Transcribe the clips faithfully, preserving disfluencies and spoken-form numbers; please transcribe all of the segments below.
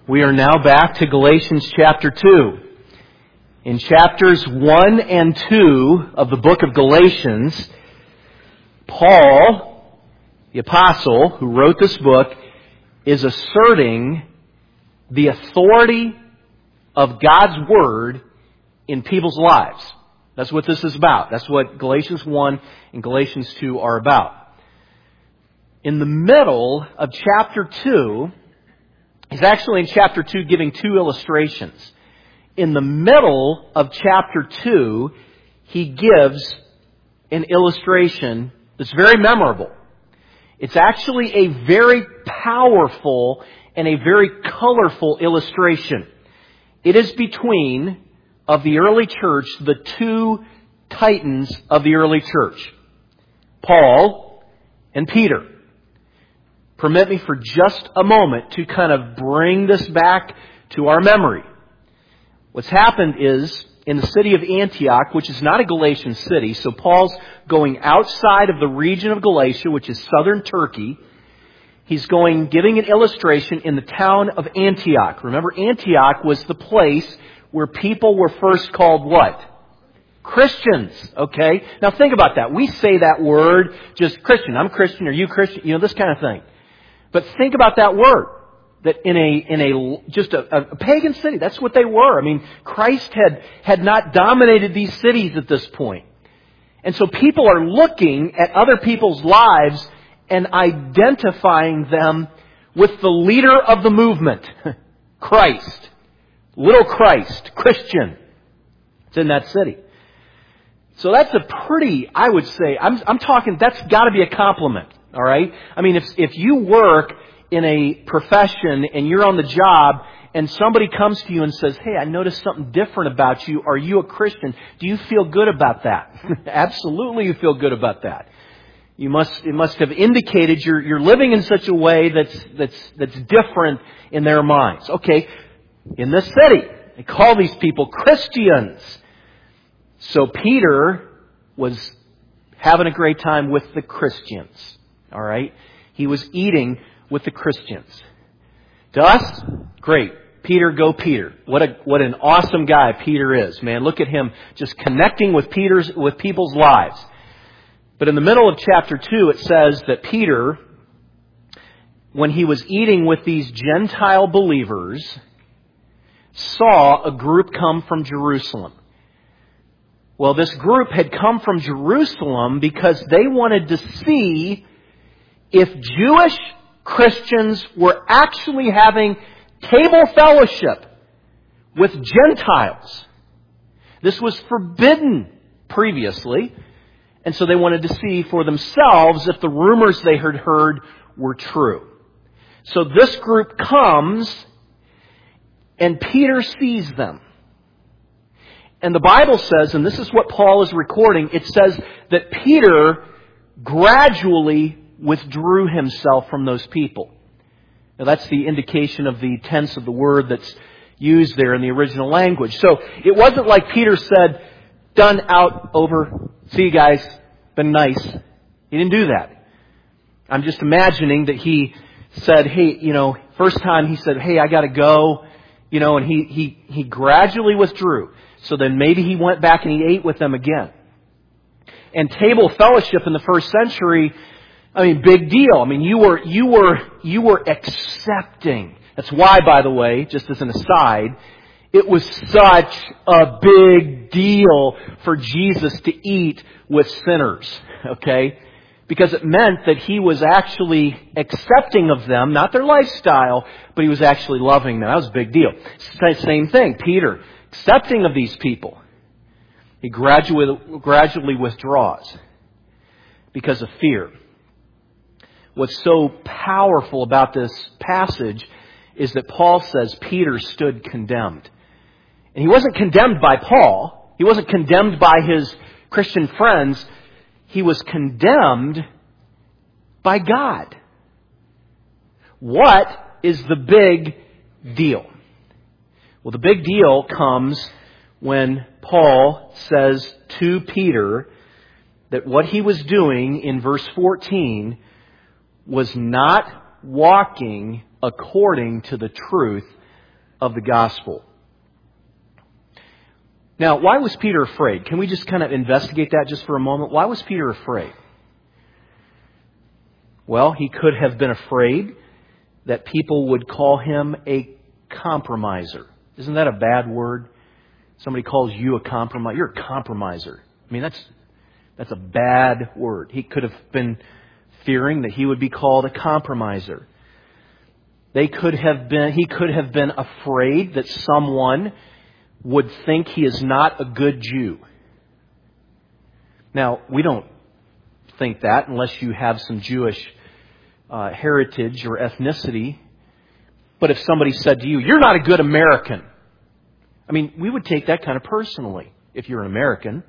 We are now back to Galatians chapter two. In chapters one and two of the book of Galatians, Paul, the apostle who wrote this book, is asserting the authority of God's Word in people's lives. That's what this is about. That's what Galatians one and Galatians two are about. In the middle of chapter two, he's actually in chapter two giving two illustrations. In the middle of chapter two, he gives an illustration that's very memorable. It's actually a very powerful and a very colorful illustration. It is between, of the early church, the two titans of the early church, Paul and Peter. Permit me for just a moment to kind of bring this back to our memory. What's happened is, in the city of Antioch, which is not a Galatian city, so Paul's going outside of the region of Galatia, which is southern Turkey. He's going, giving an illustration in the town of Antioch. Remember, Antioch was the place where people were first called what? Christians, okay? Now think about that. We say that word, just Christian. I'm Christian, are you Christian? You know, this kind of thing. But think about that word. That in a, in a, just a, a pagan city, that's what they were. I mean, Christ had, had not dominated these cities at this point. And so people are looking at other people's lives and identifying them with the leader of the movement. Christ. Little Christ. Christian. It's in that city. So that's a pretty, I would say, I'm, I'm talking, that's got to be a compliment. All right? I mean, if if you work in a profession and you're on the job and somebody comes to you and says, "Hey, I noticed something different about you. Are you a Christian?" Do you feel good about that? Absolutely, you feel good about that. You must it must have indicated you're you're living in such a way that's that's that's different in their minds. Okay, in this city, they call these people Christians. So Peter was having a great time with the Christians. All right? He was eating with the Christians. To us, great. Peter, go Peter. What a what an awesome guy Peter is. Man, look at him just connecting with Peter's with people's lives. But in the middle of chapter two, it says that Peter, when he was eating with these Gentile believers, saw a group come from Jerusalem. Well, this group had come from Jerusalem because they wanted to see if Jewish Christians were actually having table fellowship with Gentiles. This was forbidden previously, and so they wanted to see for themselves if the rumors they had heard were true. So this group comes, and Peter sees them. And the Bible says, and this is what Paul is recording, it says that Peter gradually withdrew himself from those people. Now that's the indication of the tense of the word that's used there in the original language. So it wasn't like Peter said, "Done, out, over, see you guys, been nice." He didn't do that. I'm just imagining that he said, "Hey, you know, first time he said, 'Hey, I got to go,' you know, and he, he, he gradually withdrew. So then maybe he went back and he ate with them again." And table fellowship in the first century, I mean, big deal. I mean, you were, you were, you were accepting. That's why, by the way, just as an aside, it was such a big deal for Jesus to eat with sinners. Okay? Because it meant that he was actually accepting of them, not their lifestyle, but he was actually loving them. That was a big deal. Same thing, Peter, accepting of these people. He gradually, gradually withdraws because of fear. What's so powerful about this passage is that Paul says Peter stood condemned. And he wasn't condemned by Paul. He wasn't condemned by his Christian friends. He was condemned by God. What is the big deal? Well, the big deal comes when Paul says to Peter that what he was doing in verse fourteen was not walking according to the truth of the gospel. Now, why was Peter afraid? Can we just kind of investigate that just for a moment? Why was Peter afraid? Well, he could have been afraid that people would call him a compromiser. Isn't that a bad word? Somebody calls you a compromiser. You're a compromiser. I mean, that's that's a bad word. He could have been fearing that he would be called a compromiser. They could have been. He could have been afraid that someone would think he is not a good Jew. Now, we don't think that unless you have some Jewish uh, heritage or ethnicity. But if somebody said to you, "You're not a good American," I mean, we would take that kind of personally if you're an American.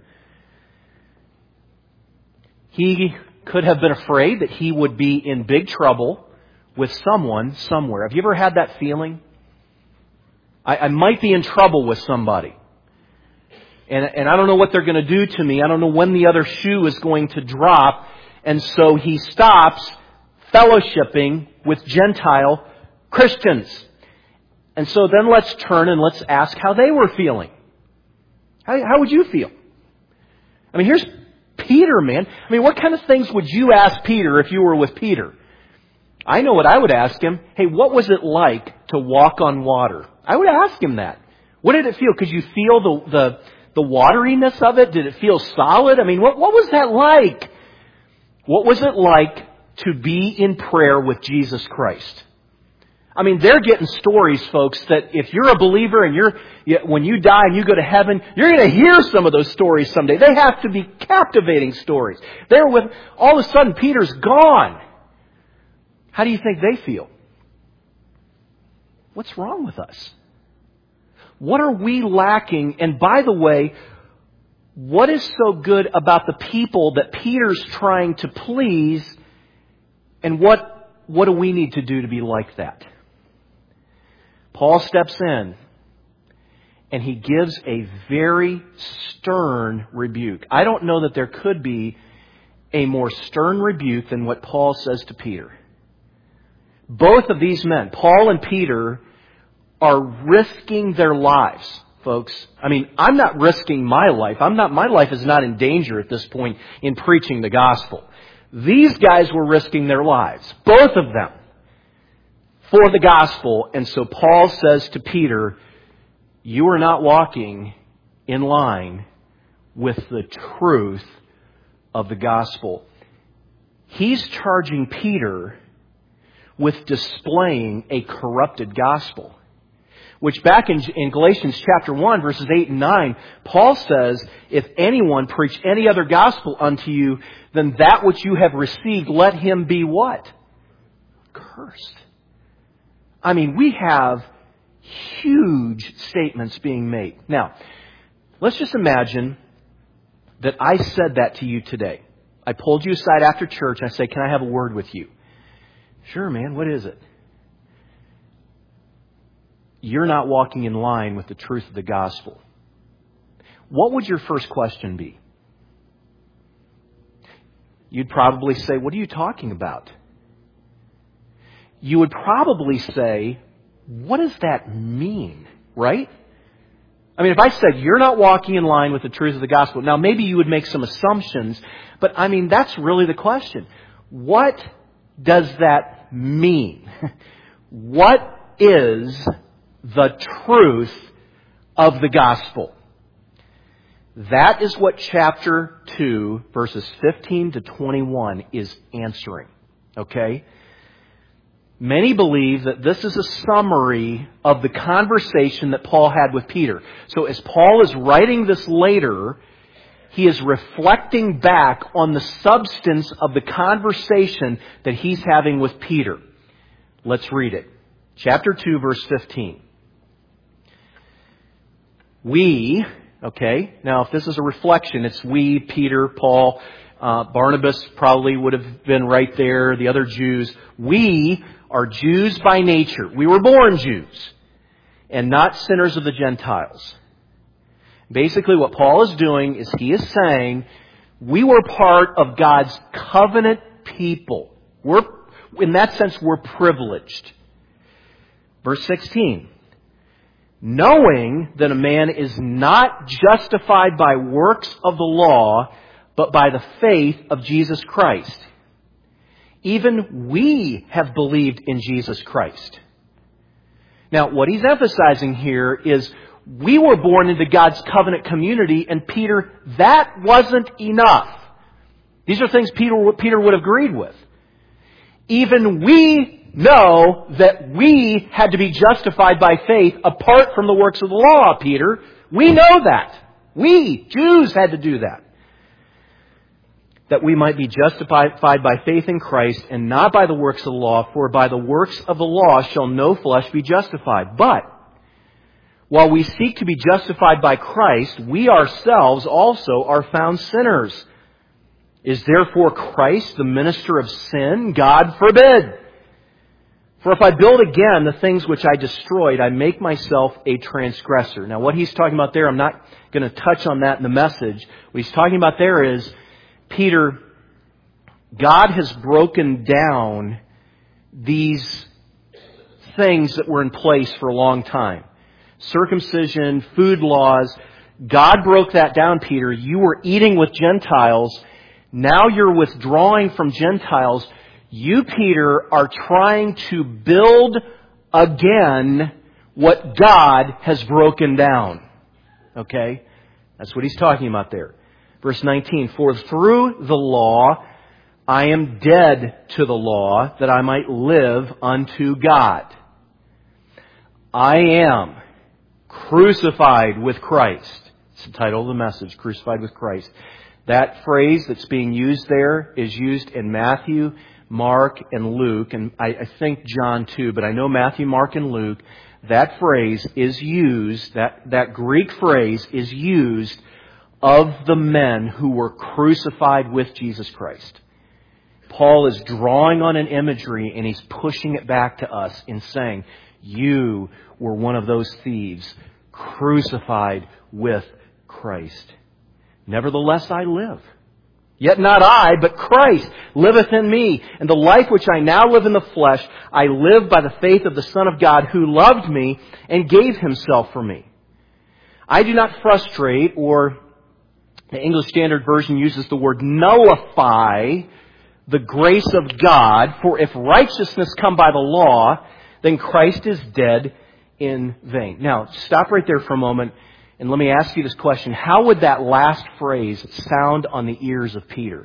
He could have been afraid that he would be in big trouble with someone somewhere. Have you ever had that feeling? I, I might be in trouble with somebody. And, and I don't know what they're going to do to me. I don't know when the other shoe is going to drop. And so he stops fellowshipping with Gentile Christians. And so then let's turn and let's ask how they were feeling. How, how would you feel? I mean, here's Peter, man. I mean, what kind of things would you ask Peter if you were with Peter? I know what I would ask him. Hey, what was it like to walk on water? I would ask him that. What did it feel? Could you feel the the, the wateriness of it? Did it feel solid? I mean, what, what was that like? What was it like to be in prayer with Jesus Christ? I mean, they're getting stories, folks, that if you're a believer and you're when you die and you go to heaven, you're going to hear some of those stories someday. They have to be captivating stories. They're with, all of a sudden, Peter's gone. How do you think they feel? What's wrong with us? What are we lacking? And by the way, what is so good about the people that Peter's trying to please? And what, what do we need to do to be like that? Paul steps in and he gives a very stern rebuke. I don't know that there could be a more stern rebuke than what Paul says to Peter. Both of these men, Paul and Peter, are risking their lives, folks. I mean, I'm not risking my life. I'm not, my life is not in danger at this point in preaching the gospel. These guys were risking their lives, both of them, for the gospel. And so Paul says to Peter, you are not walking in line with the truth of the gospel. He's charging Peter with displaying a corrupted gospel. Which back in, in Galatians chapter one, verses eight and nine, Paul says, if anyone preach any other gospel unto you than that which you have received, let him be what? Cursed. I mean, we have huge statements being made. Now, let's just imagine that I said that to you today. I pulled you aside after church and I say, can I have a word with you? Sure, man, what is it? You're not walking in line with the truth of the gospel. What would your first question be? You'd probably say, what are you talking about? You would probably say, what does that mean? Right? I mean, if I said, you're not walking in line with the truth of the gospel, now maybe you would make some assumptions, but I mean, that's really the question. What does that mean? What is the truth of the gospel? That is what chapter two, verses fifteen to twenty-one is answering. Okay? Many believe that this is a summary of the conversation that Paul had with Peter. So as Paul is writing this later, he is reflecting back on the substance of the conversation that he's having with Peter. Let's read it. Chapter two, verse fifteen. We, okay, now if this is a reflection, it's we, Peter, Paul, uh, Barnabas probably would have been right there, the other Jews. We are Jews by nature. We were born Jews and not sinners of the Gentiles. Basically what Paul is doing is he is saying we were part of God's covenant people. We're, in that sense, we're privileged. Verse sixteen. knowing that a man is not justified by works of the law, but by the faith of Jesus Christ. Even we have believed in Jesus Christ. Now, what he's emphasizing here is we were born into God's covenant community, and Peter, that wasn't enough. These are things Peter, Peter would have agreed with. Even we know that we had to be justified by faith apart from the works of the law, Peter. We know that. We, Jews, had to do that. That we might be justified by faith in Christ and not by the works of the law, for by the works of the law shall no flesh be justified. But while we seek to be justified by Christ, we ourselves also are found sinners. Is therefore Christ the minister of sin? God forbid. For if I build again the things which I destroyed, I make myself a transgressor. Now what he's talking about there, I'm not going to touch on that in the message. What he's talking about there is, Peter, God has broken down these things that were in place for a long time. Circumcision, food laws. God broke that down, Peter. You were eating with Gentiles. Now you're withdrawing from Gentiles. You, Peter, are trying to build again what God has broken down. Okay? That's what he's talking about there. Verse nineteen, for through the law I am dead to the law, that I might live unto God. I am crucified with Christ. It's the title of the message, Crucified with Christ. That phrase that's being used there is used in Matthew, Mark, and Luke, and I, I think John too, but I know Matthew, Mark, and Luke. That phrase is used, that, that Greek phrase is used of the men who were crucified with Jesus Christ. Paul is drawing on an imagery and he's pushing it back to us in saying, you were one of those thieves crucified with Christ. Nevertheless I live. Yet not I, but Christ liveth in me. And the life which I now live in the flesh, I live by the faith of the Son of God who loved me and gave himself for me. I do not frustrate, or the English Standard Version uses the word nullify, the grace of God. For if righteousness come by the law, then Christ is dead in vain. Now, stop right there for a moment and let me ask you this question. How would that last phrase sound on the ears of Peter?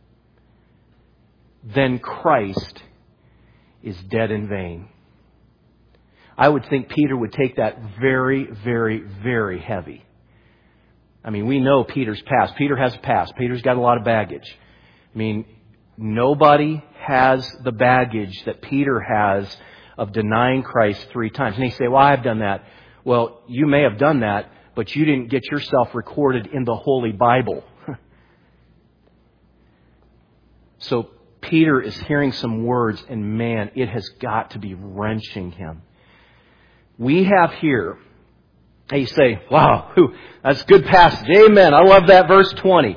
Then Christ is dead in vain. I would think Peter would take that very, very, very heavy. I mean, we know Peter's past. Peter has a past. Peter's got a lot of baggage. I mean, nobody has the baggage that Peter has of denying Christ three times. And they say, well, I've done that. Well, you may have done that, but you didn't get yourself recorded in the Holy Bible. So Peter is hearing some words, and man, it has got to be wrenching him. We have here, and you say, wow, that's a good passage. Amen. I love that verse twenty.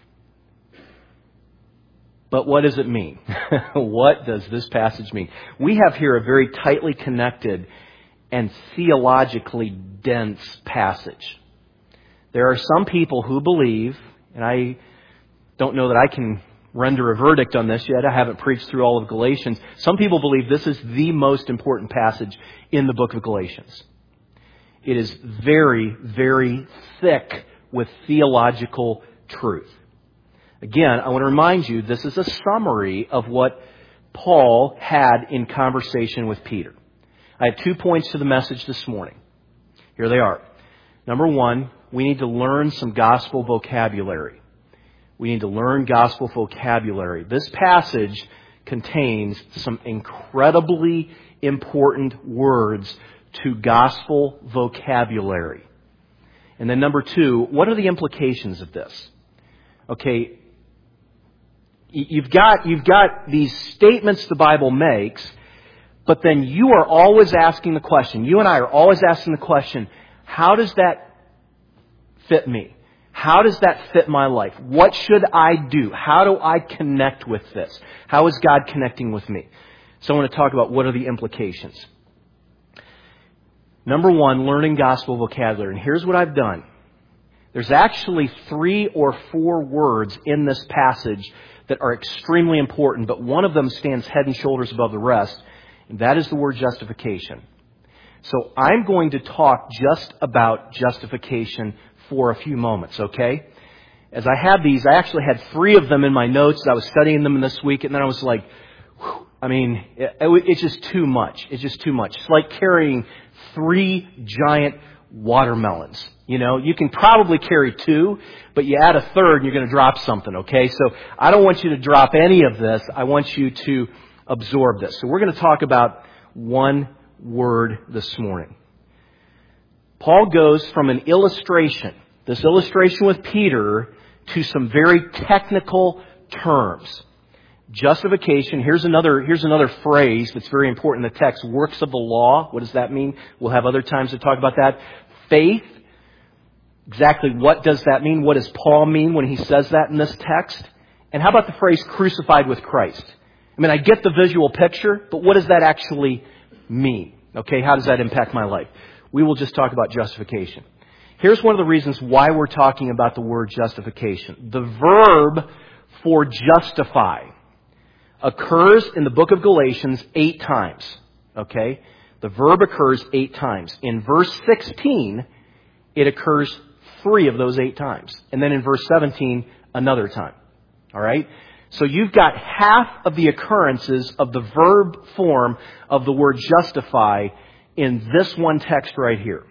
But what does it mean? What does this passage mean? We have here a very tightly connected and theologically dense passage. There are some people who believe, and I don't know that I can render a verdict on this yet. I haven't preached through all of Galatians. Some people believe this is the most important passage in the book of Galatians. It is very, very thick with theological truth. Again, I want to remind you, this is a summary of what Paul had in conversation with Peter. I have two points to the message this morning. Here they are. Number one, we need to learn some gospel vocabulary. We need to learn gospel vocabulary. This passage contains some incredibly important words to gospel vocabulary. And then number two, what are the implications of this? Okay, you've got, you've got these statements the Bible makes, but then you are always asking the question, you and I are always asking the question, how does that fit me? How does that fit my life? What should I do? How do I connect with this? How is God connecting with me? So I want to talk about what are the implications. Number one, learning gospel vocabulary. And here's what I've done. There's actually three or four words in this passage that are extremely important, but one of them stands head and shoulders above the rest, and that is the word justification. So I'm going to talk just about justification for a few moments, okay? As I had these, I actually had three of them in my notes. I was studying them this week, and then I was like, whew, I mean, it, it, it's just too much. It's just too much. It's like carrying three giant watermelons. You know, you can probably carry two, but you add a third and you're going to drop something, okay? So I don't want you to drop any of this. I want you to absorb this. So we're going to talk about one word this morning. Paul goes from an illustration, this illustration with Peter, to some very technical terms. Justification, here's another, here's another phrase that's very important in the text. Works of the law. What does that mean? We'll have other times to talk about that. Faith. Exactly what does that mean? What does Paul mean when he says that in this text? And how about the phrase crucified with Christ? I mean, I get the visual picture, but what does that actually mean? Okay, how does that impact my life? We will just talk about justification. Here's one of the reasons why we're talking about the word justification. The verb for justify occurs in the book of Galatians eight times. Okay? The verb occurs eight times. In verse sixteen, it occurs three of those eight times. And then in verse seventeen, another time. All right? So you've got half of the occurrences of the verb form of the word justify in this one text right here.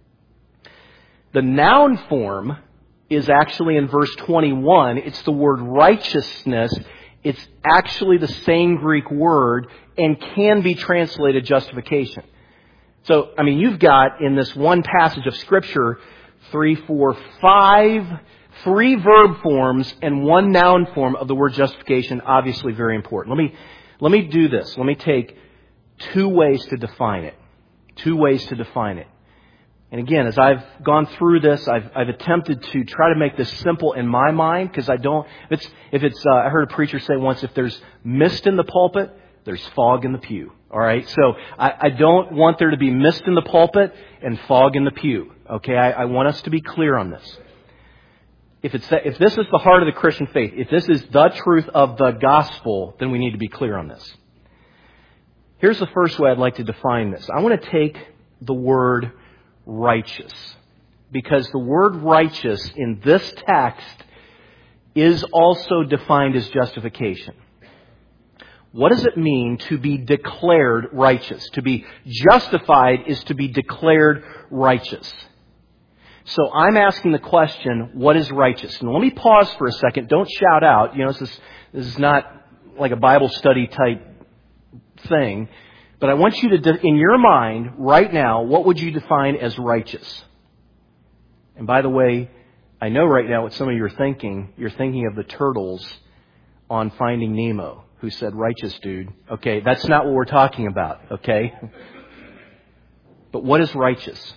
The noun form is actually in verse twenty-one. It's the word righteousness. It's actually the same Greek word and can be translated justification. So, I mean, you've got in this one passage of Scripture three, four, five, three verb forms and one noun form of the word justification. Obviously very important. Let me, let me do this. Let me take two ways to define it. Two ways to define it. And again, as I've gone through this, I've, I've attempted to try to make this simple in my mind, because I don't, if it's, if it's uh, I heard a preacher say once, if there's mist in the pulpit, there's fog in the pew. All right? So I, I don't want there to be mist in the pulpit and fog in the pew. Okay? I, I want us to be clear on this. If it's that, if this is the heart of the Christian faith, if this is the truth of the gospel, then we need to be clear on this. Here's the first way I'd like to define this. I want to take the word righteous, because the word righteous in this text is also defined as justification. What does it mean to be declared righteous? To be justified is to be declared righteous. So I'm asking the question, what is righteous? And let me pause for a second. Don't shout out. You know, this is, this is not like a Bible study type thing. But I want you to, de- in your mind, right now, what would you define as righteous? And by the way, I know right now what some of you are thinking. You're thinking of the turtles on Finding Nemo, who said, righteous dude. Okay, that's not what we're talking about, okay? But what is righteous?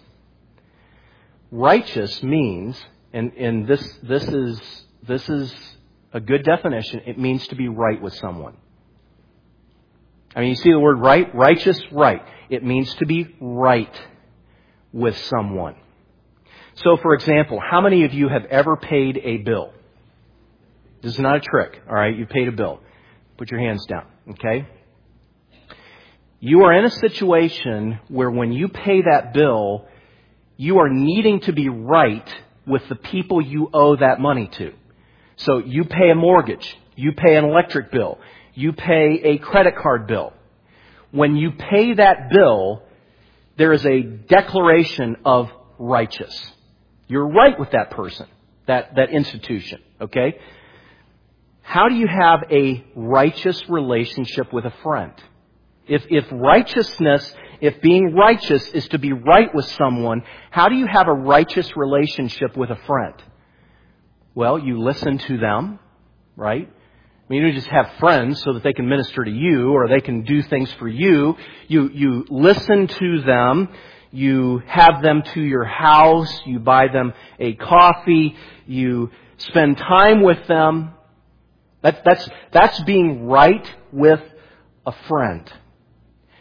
Righteous means, and, and this, this is, this is a good definition, it means to be right with someone. I mean, you see the word right? Righteous, right. It means to be right with someone. So, for example, how many of you have ever paid a bill? This is not a trick, all right? You paid a bill. Put your hands down, okay? You are in a situation where when you pay that bill, you are needing to be right with the people you owe that money to. So you pay a mortgage. You pay an electric bill. You pay a credit card bill. When you pay that bill, there is a declaration of righteous. You're right with that person, that, that institution, okay? How do you have a righteous relationship with a friend? If, if righteousness, if being righteous is to be right with someone, how do you have a righteous relationship with a friend? Well, you listen to them, right? I mean, you don't just have friends so that they can minister to you or they can do things for you. You, you listen to them. You have them to your house. You buy them a coffee. You spend time with them. That, that's, that's being right with a friend.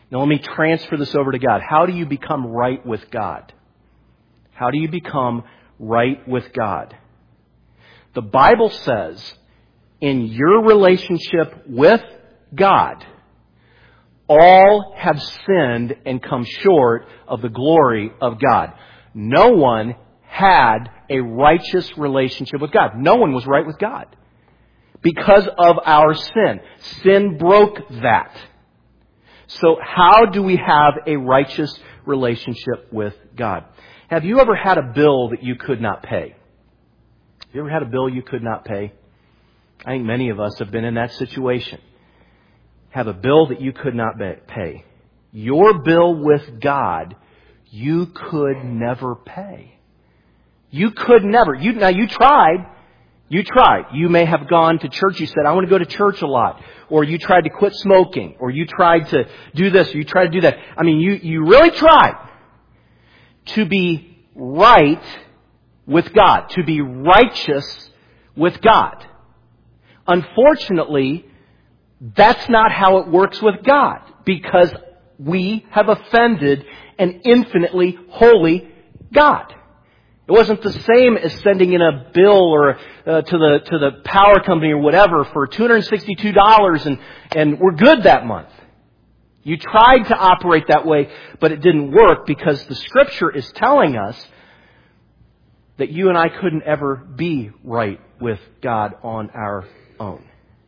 Now let me transfer this over to God. How do you become right with God? How do you become right with God? The Bible says, in your relationship with God, all have sinned and come short of the glory of God. No one had a righteous relationship with God. No one was right with God because of our sin. Sin broke that. So how do we have a righteous relationship with God? Have you ever had a bill that you could not pay? Have you ever had a bill you could not pay? I think many of us have been in that situation. Have a bill that you could not pay. Your bill with God, you could never pay. You could never. You, now you tried. You tried. You may have gone to church. You said, I want to go to church a lot. Or you tried to quit smoking. Or you tried to do this. Or you tried to do that. I mean, you, you really tried to be right with God. To be righteous with God. Unfortunately, that's not how it works with God. Because we have offended an infinitely holy God. It wasn't the same as sending in a bill or uh, to the to the power company or whatever for two hundred sixty-two dollars and, and we're good that month. You tried to operate that way, but it didn't work because the Scripture is telling us that you and I couldn't ever be right with God on our own.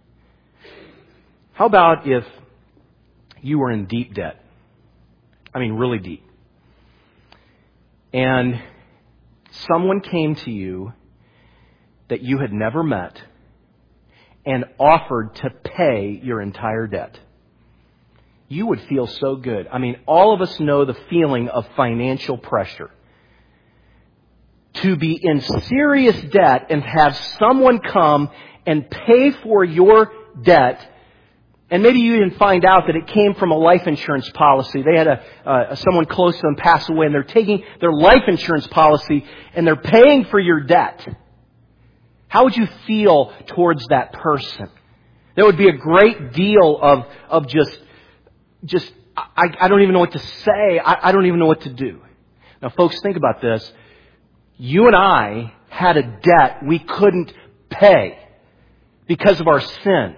How about if you were in deep debt? I mean, really deep. And someone came to you that you had never met and offered to pay your entire debt. You would feel so good. I mean, all of us know the feeling of financial pressure. To be in serious debt and have someone come and pay for your debt. And maybe you didn't find out that it came from a life insurance policy. They had a uh, someone close to them pass away, and they're taking their life insurance policy and they're paying for your debt. How would you feel towards that person? There would be a great deal of of just just I, I don't even know what to say. I, I don't even know what to do. Now, folks, think about this. You and I had a debt we couldn't pay because of our sin.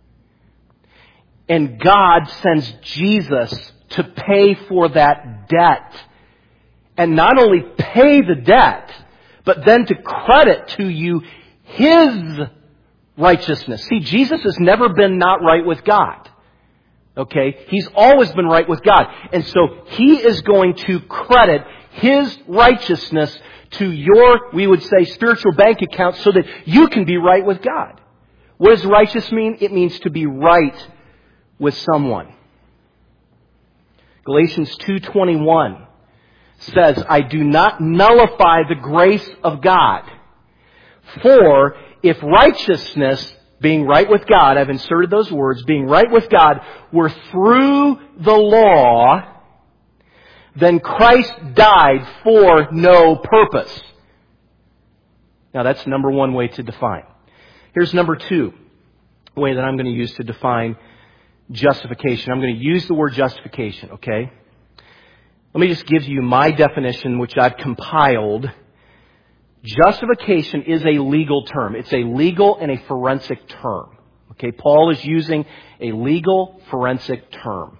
And God sends Jesus to pay for that debt. And not only pay the debt, but then to credit to you His righteousness. See, Jesus has never been not right with God. Okay? He's always been right with God. And so He is going to credit His righteousness to your, we would say, spiritual bank account so that you can be right with God. What does righteous mean? It means to be right with someone. Galatians two twenty-one says, I do not nullify the grace of God. For if righteousness, being right with God, I've inserted those words, being right with God, were through the law, then Christ died for no purpose. Now that's number one way to define. Here's number two way that I'm going to use to define justification. I'm going to use the word justification, okay? Let me just give you my definition, which I've compiled. Justification is a legal term. It's a legal and a forensic term. Okay, Paul is using a legal forensic term.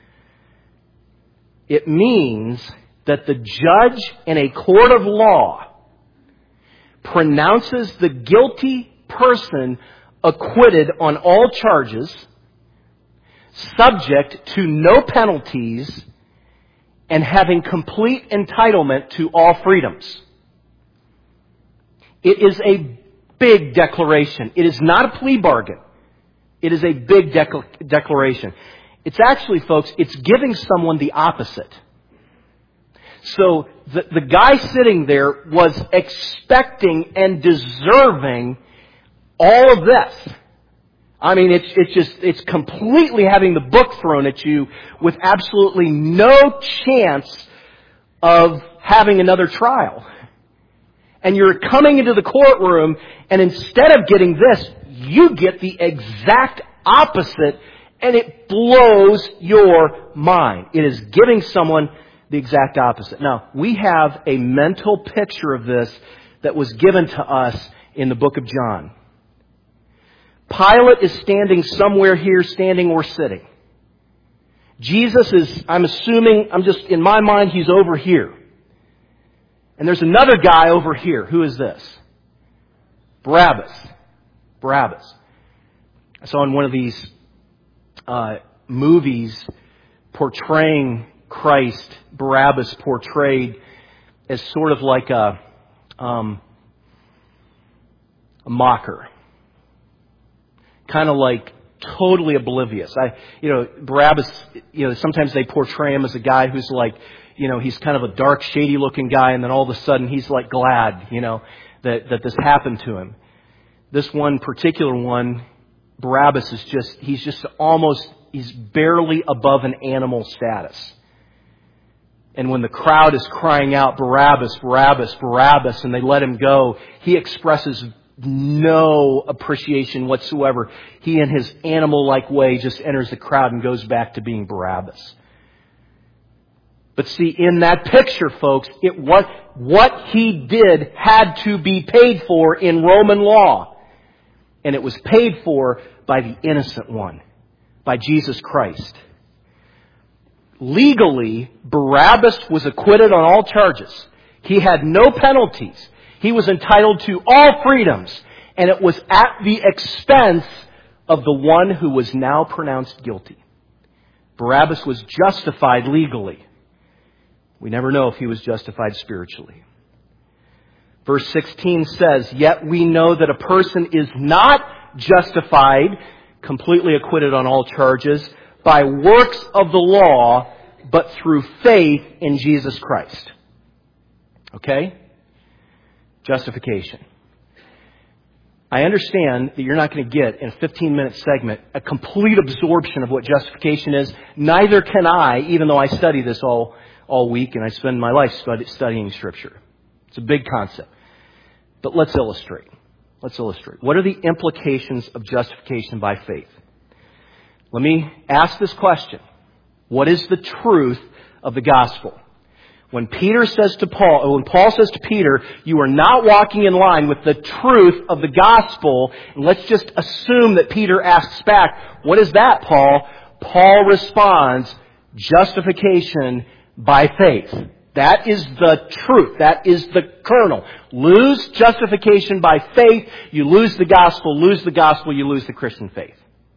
It means that the judge in a court of law pronounces the guilty person acquitted on all charges, subject to no penalties, and having complete entitlement to all freedoms. It is a big declaration. It is not a plea bargain. It is a big dec- declaration. It's actually, folks, it's giving someone the opposite. So the, the guy sitting there was expecting and deserving all of this. I mean, it's it's just, it's completely having the book thrown at you with absolutely no chance of having another trial. And you're coming into the courtroom, and instead of getting this, you get the exact opposite, And it blows your mind. It is giving someone the exact opposite. Now, we have a mental picture of this that was given to us in the book of John. Pilate is standing somewhere here, standing or sitting. Jesus is, I'm assuming, I'm just, in my mind, he's over here. And there's another guy over here. Who is this? Barabbas. Barabbas. I saw in one of these uh, movies portraying Christ, Barabbas portrayed as sort of like a, um, a mocker. Kind of like totally oblivious. I, you know, Barabbas, you know, sometimes they portray him as a guy who's like, you know, he's kind of a dark, shady looking guy, and then all of a sudden he's like glad, you know, that, that this happened to him. This one particular one, Barabbas is just, he's just almost, he's barely above an animal status. And when the crowd is crying out, Barabbas, Barabbas, Barabbas, and they let him go, he expresses no appreciation whatsoever. He, in his animal-like way, just enters the crowd and goes back to being Barabbas. But see, in that picture, folks, it was, what he did had to be paid for in Roman law. And it was paid for by the innocent one, by Jesus Christ. Legally, Barabbas was acquitted on all charges. He had no penalties. He was entitled to all freedoms. And it was at the expense of the one who was now pronounced guilty. Barabbas was justified legally. We never know if he was justified spiritually. Verse sixteen says, "Yet we know that a person is not justified, completely acquitted on all charges, by works of the law, but through faith in Jesus Christ." Okay? Justification. I understand that you're not going to get, in a fifteen-minute segment, a complete absorption of what justification is. Neither can I, even though I study this all, all week and I spend my life studying Scripture. It's a big concept. But let's illustrate. Let's illustrate. What are the implications of justification by faith? Let me ask this question. What is the truth of the gospel? When Peter says to Paul, or when Paul says to Peter, you are not walking in line with the truth of the gospel, and let's just assume that Peter asks back, what is that, Paul? Paul responds, justification by faith. That is the truth. That is the kernel. Lose justification by faith, you lose the gospel. Lose the gospel, you lose the Christian faith.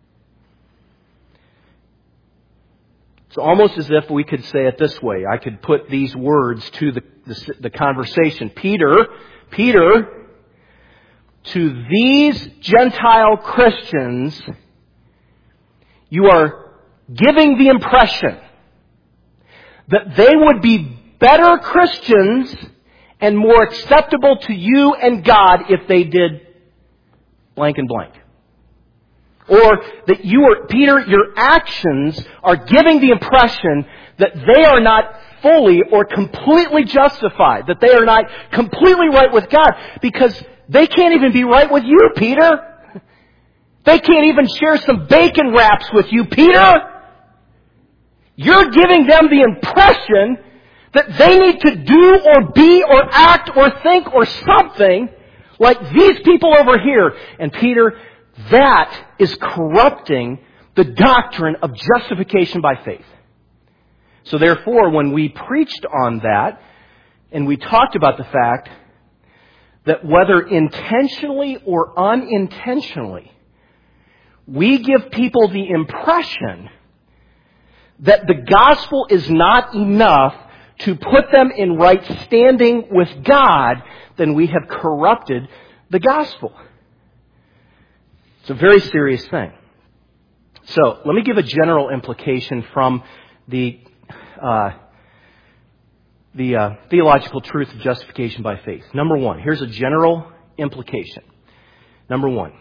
It's almost as if we could say it this way. I could put these words to the, the, the conversation. Peter, Peter, to these Gentile Christians, you are giving the impression that they would be better Christians and more acceptable to you and God if they did blank and blank. Or that you are, Peter, your actions are giving the impression that they are not fully or completely justified, that they are not completely right with God, because they can't even be right with you, Peter. They can't even share some bacon wraps with you, Peter. You're giving them the impression that they need to do or be or act or think or something like these people over here. And Peter, that is corrupting the doctrine of justification by faith. So therefore, when we preached on that, and we talked about the fact that whether intentionally or unintentionally, we give people the impression that the gospel is not enough to put them in right standing with God, then we have corrupted the gospel. It's a very serious thing. So, let me give a general implication from the uh, the uh, theological truth of justification by faith. Number one, here's a general implication. Number one,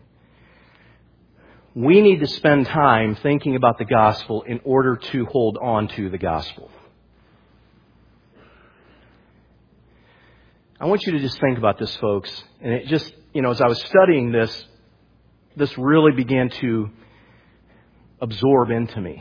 we need to spend time thinking about the gospel in order to hold on to the gospel. I want you to just think about this, folks. And it just, you know, as I was studying this, this really began to absorb into me.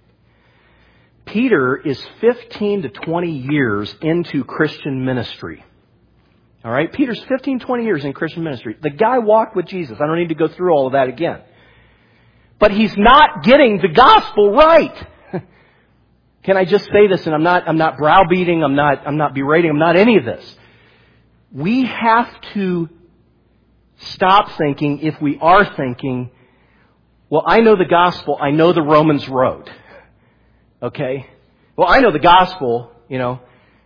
Peter is fifteen to twenty years into Christian ministry. All right? Peter's fifteen, twenty years in Christian ministry. The guy walked with Jesus. I don't need to go through all of that again. But he's not getting the gospel right. Can I just say this? And I'm not, I'm not browbeating. I'm not, I'm not berating. I'm not any of this. We have to stop thinking, if we are thinking, well, I know the gospel. I know the Romans road. Okay? Well, I know the gospel, you know.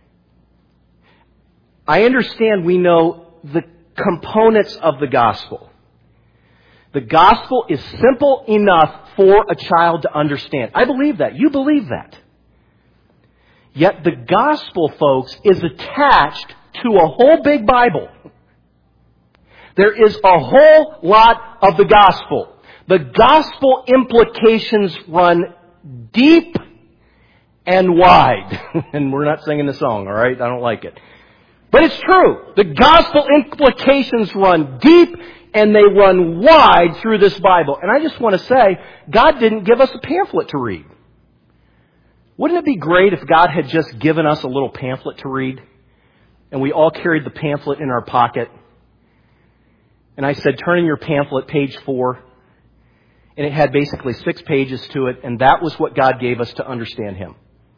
I understand we know the components of the gospel. The gospel is simple enough for a child to understand. I believe that. You believe that. Yet the gospel, folks, is attached to a whole big Bible. There is a whole lot of the gospel. The gospel implications run deep and wide. And we're not singing the song, all right? I don't like it. But it's true. The gospel implications run deep and they run wide through this Bible. And I just want to say, God didn't give us a pamphlet to read. Wouldn't it be great if God had just given us a little pamphlet to read? And we all carried the pamphlet in our pocket. And I said, turn in your pamphlet, page four. And it had basically six pages to it. And that was what God gave us to understand Him.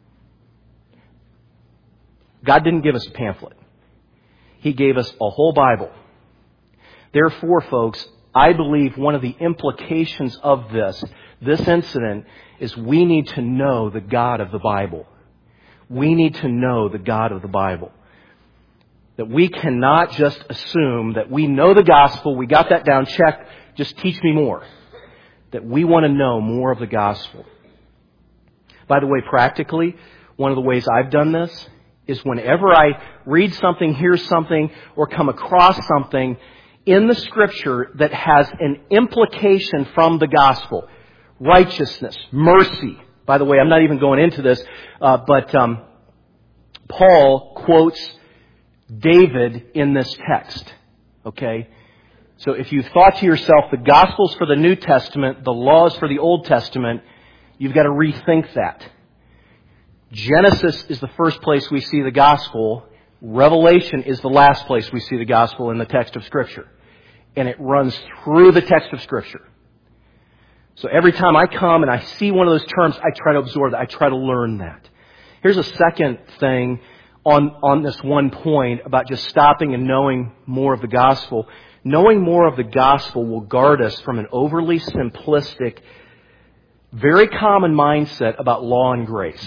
God didn't give us a pamphlet. He gave us a whole Bible. Therefore, folks, I believe one of the implications of this, this incident, is we need to know the God of the Bible. We need to know the God of the Bible. That we cannot just assume that we know the gospel, we got that down, check, just teach me more. That we want to know more of the gospel. By the way, practically, one of the ways I've done this is whenever I read something, hear something, or come across something in the Scripture that has an implication from the gospel, righteousness, mercy. By the way, I'm not even going into this, uh, but um, Paul quotes David in this text. Okay? So if you thought to yourself, the gospel's for the New Testament, the law is for the Old Testament, you've got to rethink that. Genesis is the first place we see the gospel. Revelation is the last place we see the gospel in the text of Scripture. And it runs through the text of Scripture. So every time I come and I see one of those terms, I try to absorb that. I try to learn that. Here's a second thing on, on this one point about just stopping and knowing more of the gospel. Knowing more of the gospel will guard us from an overly simplistic, very common mindset about law and grace.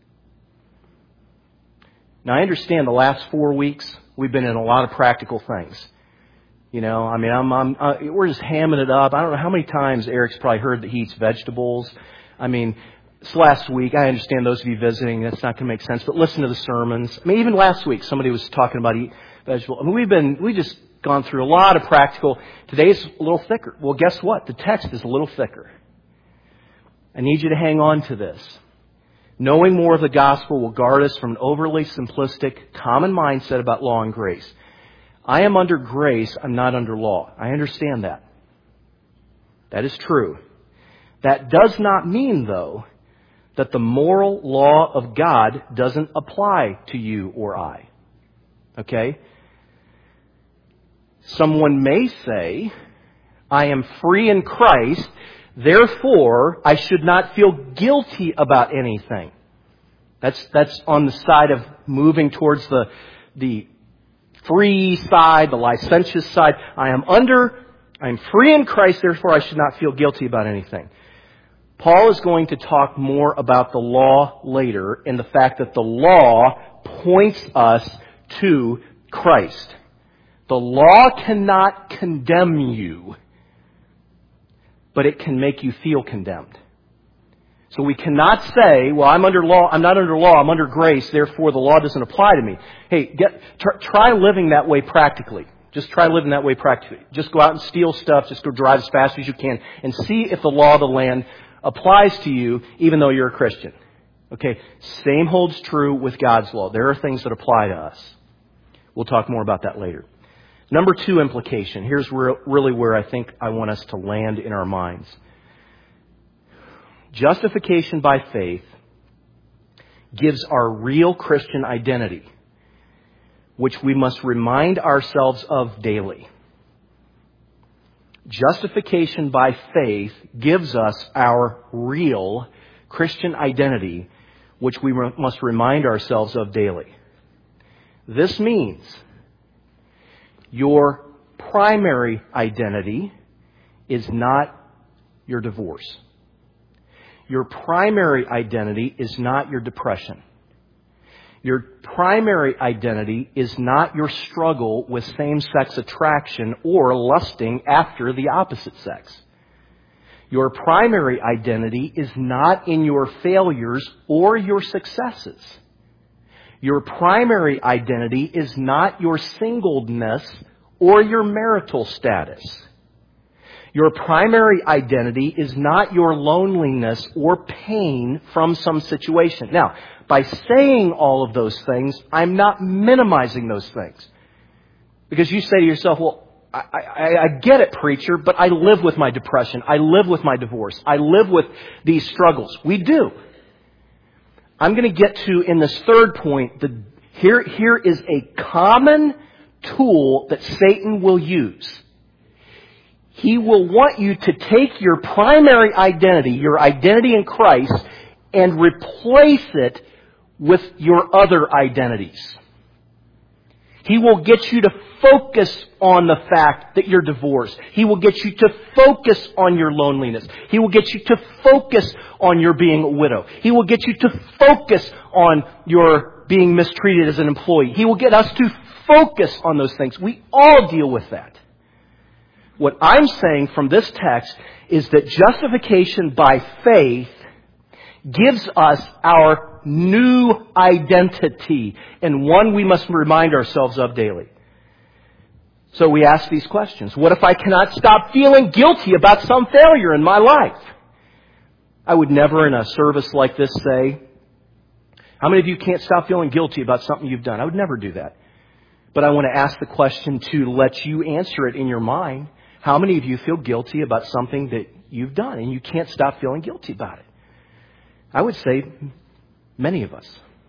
Now, I understand the last four weeks, we've been in a lot of practical things. You know, I mean, I'm, I'm, uh, we're just hamming it up. I don't know how many times Eric's probably heard that he eats vegetables. I mean, this last week, I understand those of you visiting, that's not going to make sense, but listen to the sermons. I mean, even last week, somebody was talking about eat vegetables. I mean, we've been, we just gone through a lot of practical. Today's a little thicker. Well, guess what? The text is a little thicker. I need you to hang on to this. Knowing more of the gospel will guard us from an overly simplistic, common mindset about law and grace. I am under grace, I'm not under law. I understand that. That is true. That does not mean, though, that the moral law of God doesn't apply to you or I. Okay? Someone may say, I am free in Christ, therefore I should not feel guilty about anything. That's that's on the side of moving towards the the free side, the licentious side. I am under, I am free in Christ, therefore I should not feel guilty about anything. Paul is going to talk more about the law later and the fact that the law points us to Christ. The law cannot condemn you, but it can make you feel condemned. So we cannot say, well, I'm under law, I'm not under law, I'm under grace, therefore the law doesn't apply to me. Hey, get, tr- try living that way practically. Just try living that way practically. Just go out and steal stuff, just go drive as fast as you can, and see if the law of the land applies to you, even though you're a Christian. Okay, same holds true with God's law. There are things that apply to us. We'll talk more about that later. Number two implication. Here's where, really where I think I want us to land in our minds. Justification by faith gives our real Christian identity, which we must remind ourselves of daily. Justification by faith gives us our real Christian identity, which we must remind ourselves of daily. This means your primary identity is not your divorce. Your primary identity is not your depression. Your primary identity is not your struggle with same-sex attraction or lusting after the opposite sex. Your primary identity is not in your failures or your successes. Your primary identity is not your singleness or your marital status. Your primary identity is not your loneliness or pain from some situation. Now, by saying all of those things, I'm not minimizing those things. Because you say to yourself, well, I, I, I get it, preacher, but I live with my depression. I live with my divorce. I live with these struggles. We do. I'm going to get to, in this third point, the, here, here is a common tool that Satan will use. He will want you to take your primary identity, your identity in Christ, and replace it with your other identities. He will get you to focus on the fact that you're divorced. He will get you to focus on your loneliness. He will get you to focus on your being a widow. He will get you to focus on your being mistreated as an employee. He will get us to focus on those things. We all deal with that. What I'm saying from this text is that justification by faith gives us our new identity, and one we must remind ourselves of daily. So we ask these questions. What if I cannot stop feeling guilty about some failure in my life? I would never in a service like this say, how many of you can't stop feeling guilty about something you've done? I would never do that. But I want to ask the question to let you answer it in your mind. How many of you feel guilty about something that you've done and you can't stop feeling guilty about it? I would say many of us.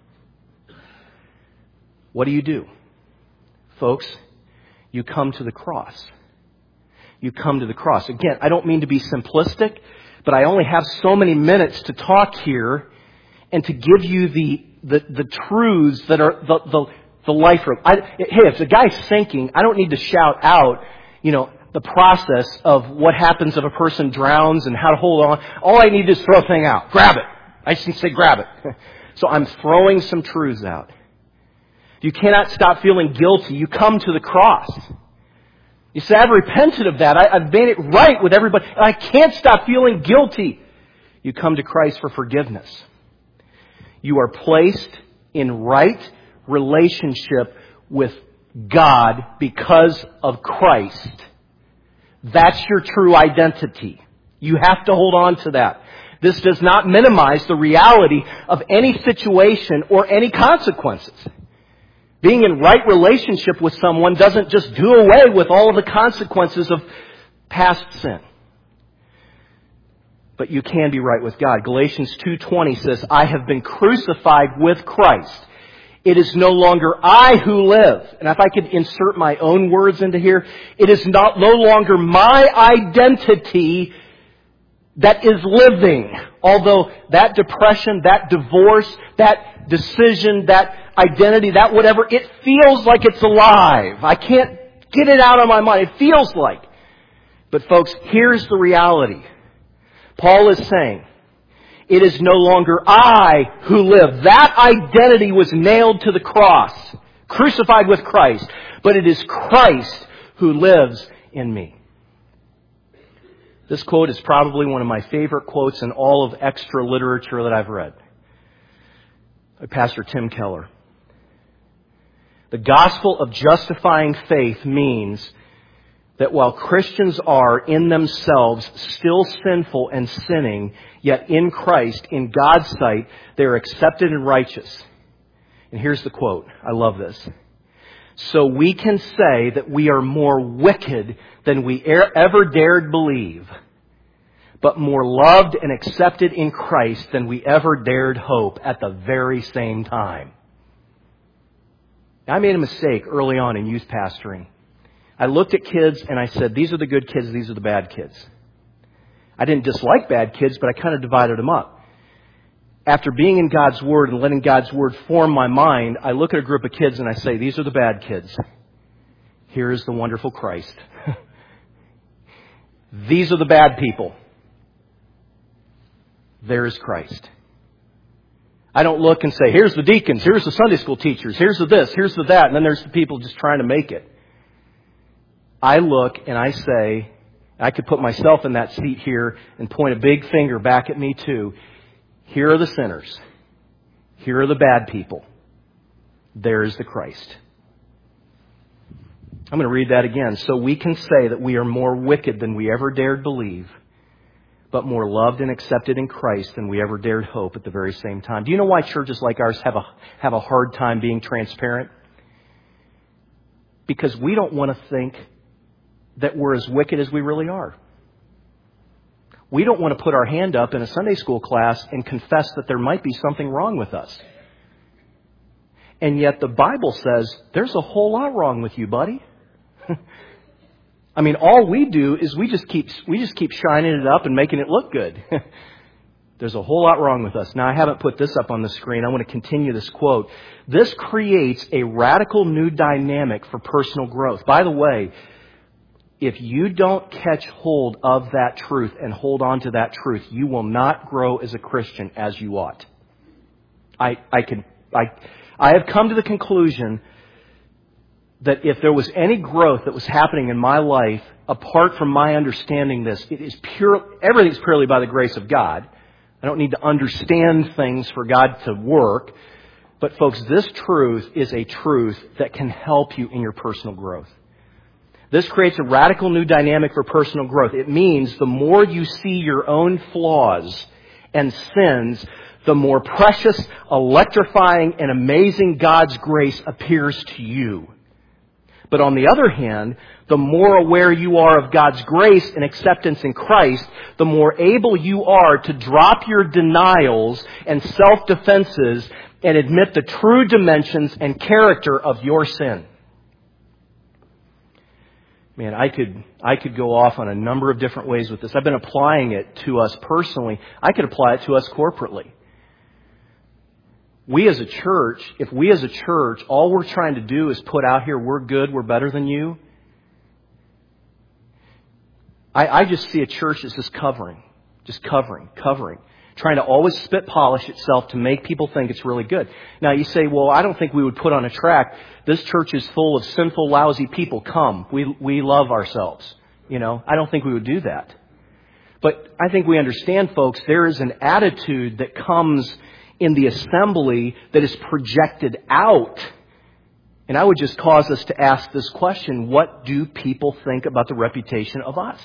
What do you do? Folks, you come to the cross. You come to the cross. Again, I don't mean to be simplistic, but I only have so many minutes to talk here and to give you the the, the truths that are the, the, the life rope. I, hey, if the guy's sinking, I don't need to shout out, you know, the process of what happens if a person drowns and how to hold on. All I need is throw a thing out. Grab it. I just say grab it. So I'm throwing some truths out. You cannot stop feeling guilty. You come to the cross. You say, I've repented of that. I, I've made it right with everybody. And I can't stop feeling guilty. You come to Christ for forgiveness. You are placed in right relationship with God because of Christ. That's your true identity. You have to hold on to that. This does not minimize the reality of any situation or any consequences. Being in right relationship with someone doesn't just do away with all of the consequences of past sin. But you can be right with God. Galatians two twenty says, I have been crucified with Christ. It is no longer I who live. And if I could insert my own words into here, it is not no longer my identity that is living. Although that depression, that divorce, that decision, that identity, that whatever, it feels like it's alive. I can't get it out of my mind. It feels like. But folks, here's the reality. Paul is saying, it is no longer I who live. That identity was nailed to the cross, crucified with Christ. But it is Christ who lives in me. This quote is probably one of my favorite quotes in all of extra literature that I've read. By Pastor Tim Keller. The gospel of justifying faith means that while Christians are in themselves still sinful and sinning, yet in Christ, in God's sight, they are accepted and righteous. And here's the quote. I love this. So we can say that we are more wicked than we ever dared believe. but more loved and accepted in Christ than we ever dared hope at the very same time. I made a mistake early on in youth pastoring. I looked at kids and I said, these are the good kids, these are the bad kids. I didn't dislike bad kids, but I kind of divided them up. After being in God's Word and letting God's Word form my mind, I look at a group of kids and I say, these are the bad kids. Here is the wonderful Christ. These are the bad people. There is Christ. I don't look and say, here's the deacons, here's the Sunday school teachers, here's the this, here's the that, and then there's the people just trying to make it. I look and I say, I could put myself in that seat here and point a big finger back at me too. Here are the sinners. Here are the bad people. There is the Christ. I'm going to read that again. So we can say that we are more wicked than we ever dared believe, but more loved and accepted in Christ than we ever dared hope at the very same time. Do you know why churches like ours have a have a hard time being transparent? Because we don't want to think that we're as wicked as we really are. We don't want to put our hand up in a Sunday school class and confess that there might be something wrong with us. And yet the Bible says there's a whole lot wrong with you, buddy. I mean, all we do is we just keep we just keep shining it up and making it look good. There's a whole lot wrong with us. Now, I haven't put this up on the screen. I want to continue this quote. This creates a radical new dynamic for personal growth. By the way, if you don't catch hold of that truth and hold on to that truth, you will not grow as a Christian as you ought. I I can I I have come to the conclusion that if there was any growth that was happening in my life, apart from my understanding this, it is pure, everything's purely by the grace of God. I don't need to understand things for God to work. But folks, this truth is a truth that can help you in your personal growth. This creates a radical new dynamic for personal growth. It means the more you see your own flaws and sins, the more precious, electrifying, and amazing God's grace appears to you. But on the other hand, the more aware you are of God's grace and acceptance in Christ, the more able you are to drop your denials and self-defenses and admit the true dimensions and character of your sin. Man, I could I could go off on a number of different ways with this. I've been applying it to us personally. I could apply it to us corporately. We as a church, if we as a church, all we're trying to do is put out here, we're good, we're better than you. I, I just see a church that's just covering, just covering, covering, trying to always spit polish itself to make people think it's really good. Now you say, well, I don't think we would put on a tract, this church is full of sinful, lousy people. Come, we we love ourselves. You know, I don't think we would do that. But I think we understand, folks, there is an attitude that comes in the assembly that is projected out. And I would just cause us to ask this question: what do people think about the reputation of us?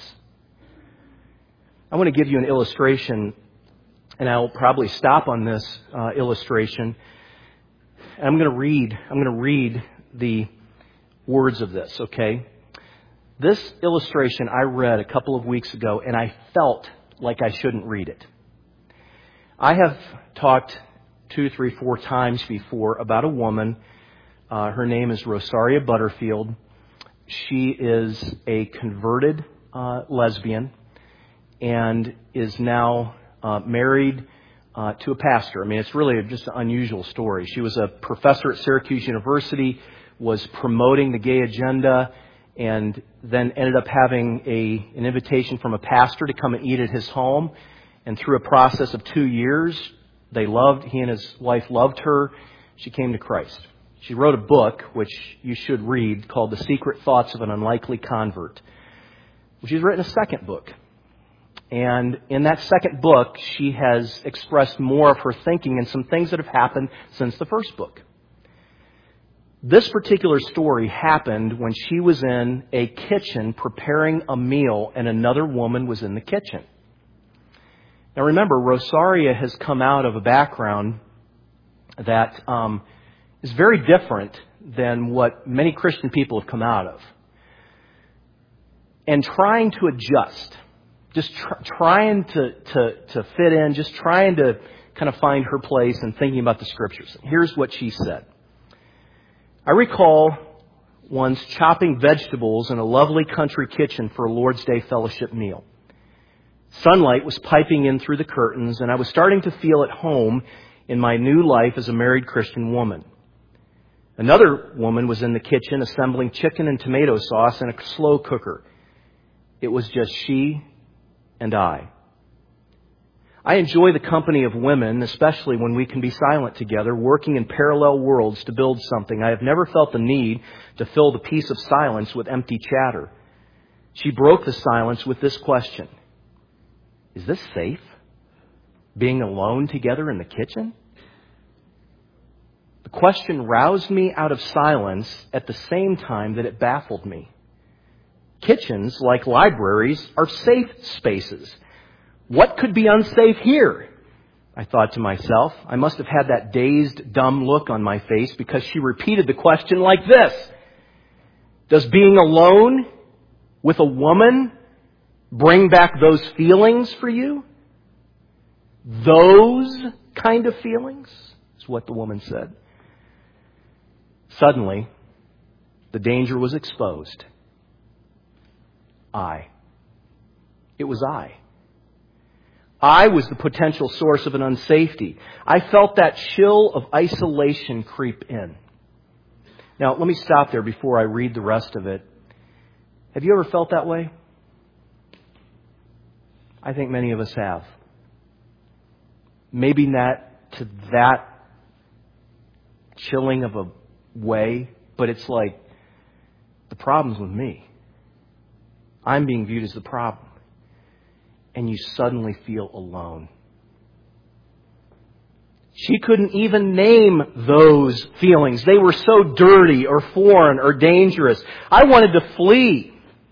I want to give you an illustration, and I'll probably stop on this uh, illustration. I'm going to read, I'm going to read the words of this, okay? This illustration I read a couple of weeks ago, and I felt like I shouldn't read it. I have talked two, three, four times before about a woman. Uh, her name is Rosaria Butterfield. She is a converted uh, lesbian and is now uh, married uh, to a pastor. I mean, it's really just an unusual story. She was a professor at Syracuse University, was promoting the gay agenda, and then ended up having a an invitation from a pastor to come and eat at his home. And through a process of two years, they loved, he and his wife loved her. She came to Christ. She wrote a book, which you should read, called The Secret Thoughts of an Unlikely Convert. She's written a second book. And in that second book, she has expressed more of her thinking and some things that have happened since the first book. This particular story happened when she was in a kitchen preparing a meal and another woman was in the kitchen. Now remember, Rosaria has come out of a background that um, is very different than what many Christian people have come out of. And trying to adjust, just tr- trying to, to, to fit in, just trying to kind of find her place and thinking about the Scriptures. Here's what she said. I recall once chopping vegetables in a lovely country kitchen for a Lord's Day fellowship meal. Sunlight was piping in through the curtains, and I was starting to feel at home in my new life as a married Christian woman. Another woman was in the kitchen assembling chicken and tomato sauce in a slow cooker. It was just she and I. I enjoy the company of women, especially when we can be silent together, working in parallel worlds to build something. I have never felt the need to fill the peace of silence with empty chatter. She broke the silence with this question. Is this safe? Being alone together in the kitchen? The question roused me out of silence at the same time that it baffled me. Kitchens, like libraries, are safe spaces. What could be unsafe here? I thought to myself. I must have had that dazed, dumb look on my face because she repeated the question like this. Does being alone with a woman bring back those feelings for you? Those kind of feelings? Is what the woman said. Suddenly, the danger was exposed. I. It was I. I was the potential source of an unsafety. I felt that chill of isolation creep in. Now, let me stop there before I read the rest of it. Have you ever felt that way? I think many of us have. Maybe not to that chilling of a way, but it's like the problem's with me. I'm being viewed as the problem. And you suddenly feel alone. She couldn't even name those feelings. They were so dirty or foreign or dangerous. I wanted to flee.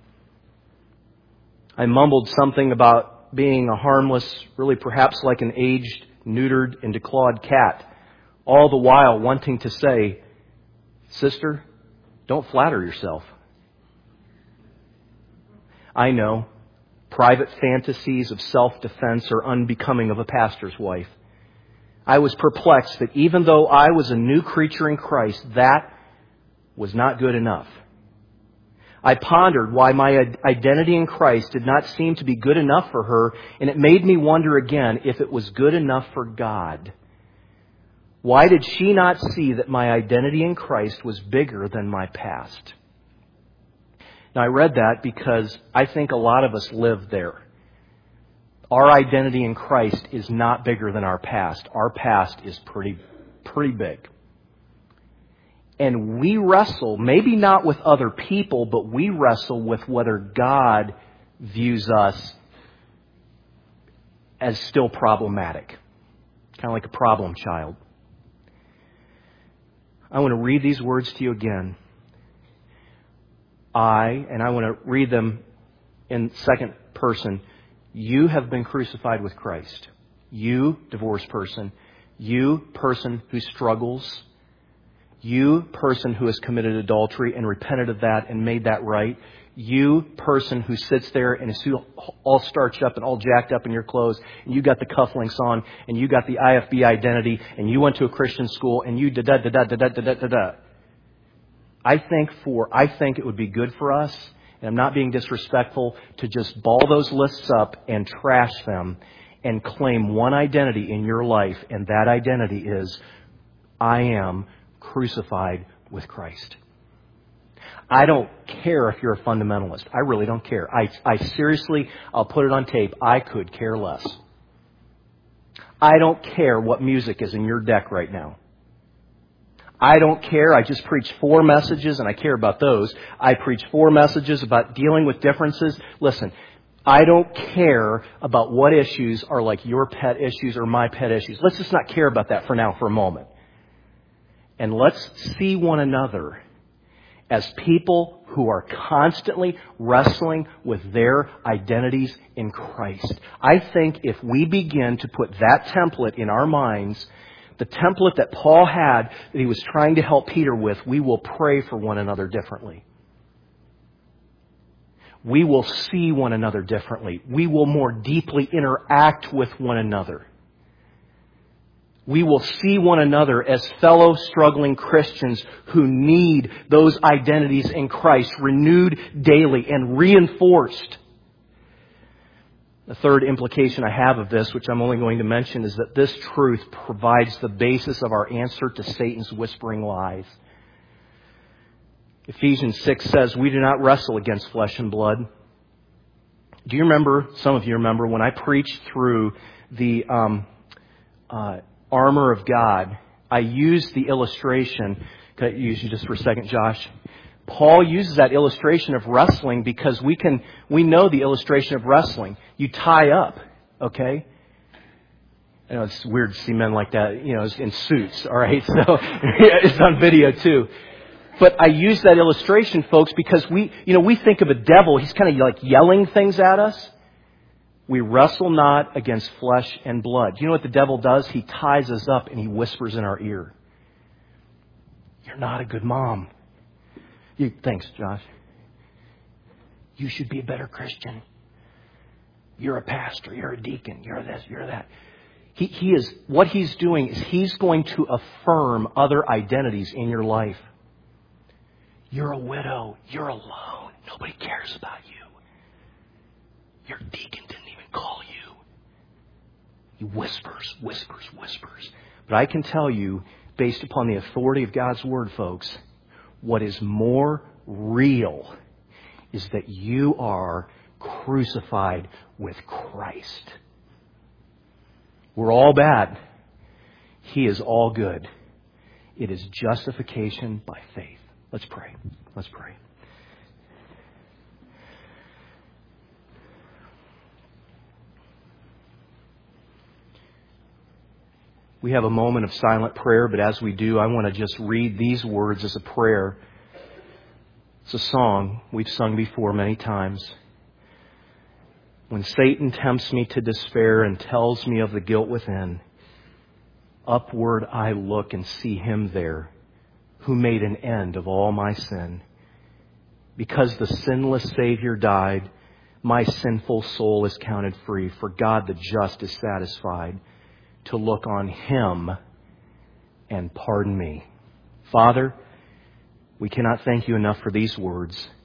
I mumbled something about being a harmless, really perhaps like an aged, neutered, and declawed cat, all the while wanting to say, Sister, don't flatter yourself. I know. Private fantasies of self-defense are unbecoming of a pastor's wife. I was perplexed that even though I was a new creature in Christ, that was not good enough. I pondered why my identity in Christ did not seem to be good enough for her, and it made me wonder again if it was good enough for God. Why did she not see that my identity in Christ was bigger than my past? Now, I read that because I think a lot of us live there. Our identity in Christ is not bigger than our past. Our past is pretty, pretty big. And we wrestle, maybe not with other people, but we wrestle with whether God views us as still problematic. Kind of like a problem child. I want to read these words to you again. I, and I want to read them in second person. You have been crucified with Christ. You, divorced person. You, person who struggles. You, person who has committed adultery and repented of that and made that right. You, person who sits there and is all starched up and all jacked up in your clothes, and you got the cufflinks on, and you got the I F B identity, and you went to a Christian school, and you da da da da da da da da da. I think for I think it would be good for us, and I'm not being disrespectful, to just ball those lists up and trash them and claim one identity in your life, and that identity is, I am crucified with Christ. I don't care if you're a fundamentalist. I really don't care. I, I seriously, I'll put it on tape, I could care less. I don't care what music is in your deck right now. I don't care. I just preached four messages, and I care about those. I preached four messages about dealing with differences. Listen, I don't care about what issues are like your pet issues or my pet issues. Let's just not care about that for now for a moment. And let's see one another as people who are constantly wrestling with their identities in Christ. I think if we begin to put that template in our minds, the template that Paul had that he was trying to help Peter with, we will pray for one another differently. we will see one another differently. We will more deeply interact with one another. We will see one another as fellow struggling Christians who need those identities in Christ renewed daily and reinforced. The third implication I have of this, which I'm only going to mention, is that this truth provides the basis of our answer to Satan's whispering lies. Ephesians six says, we do not wrestle against flesh and blood. Do you remember, some of you remember, when I preached through the um, uh, armor of God, I used the illustration. Can I use you just for a second, Josh? Paul uses that illustration of wrestling because we can, we know the illustration of wrestling. You tie up, okay? I know it's weird to see men like that, you know, in suits, all right? So it's on video too. But I use that illustration, folks, because we, you know, we think of a devil, he's kind of like yelling things at us. We wrestle not against flesh and blood. You know what the devil does? He ties us up and he whispers in our ear. You're not a good mom. You, thanks, Josh. You should be a better Christian. You're a pastor. You're a deacon. You're this. You're that. He, he is, what he's doing is he's going to affirm other identities in your life. You're a widow. You're alone. Nobody cares about you. Your deacon didn't even call you. He whispers, whispers, whispers. But I can tell you, based upon the authority of God's Word, folks, what is more real is that you are crucified with Christ. We're all bad. He is all good. It is justification by faith. Let's pray. Let's pray. We have a moment of silent prayer, but as we do, I want to just read these words as a prayer. It's a song we've sung before many times. When Satan tempts me to despair and tells me of the guilt within, upward I look and see Him there, who made an end of all my sin. Because the sinless Savior died, my sinful soul is counted free, for God the just is satisfied to look on Him and pardon me. Father, we cannot thank You enough for these words.